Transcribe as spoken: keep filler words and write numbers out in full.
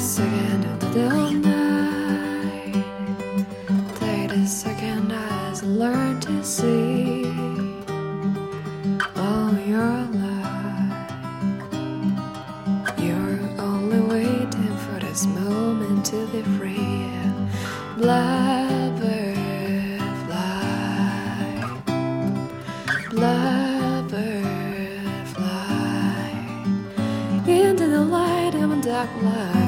second into the night. Take a second as I learn to see all your life. You're only waiting for this moment to be free. Blackbird fly, blackbird fly into the light of a dark light.